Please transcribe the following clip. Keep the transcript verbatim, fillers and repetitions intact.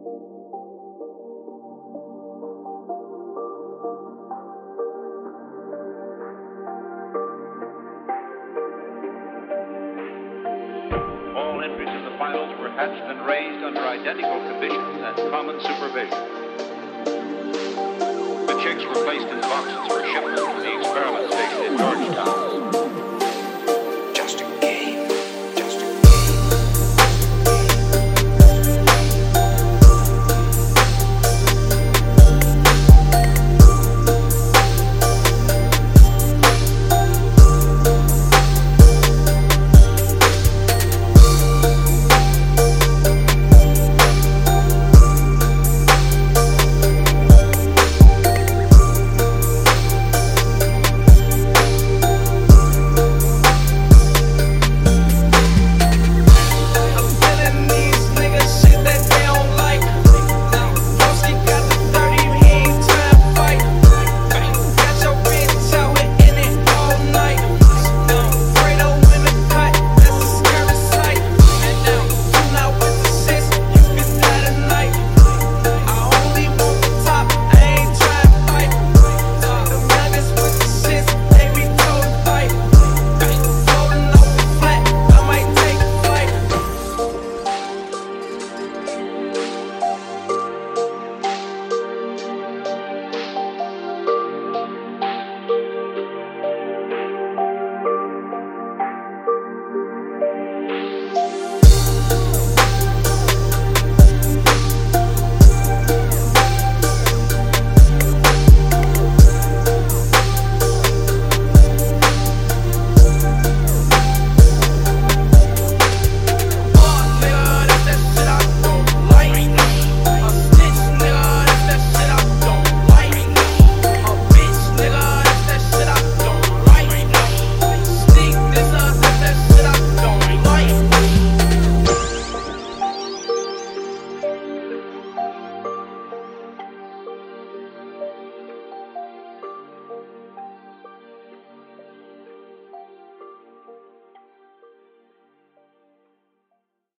All entries in the files were hatched and raised under identical conditions and common supervision. The chicks were placed in boxes for shipment to the experiment station in Georgetown.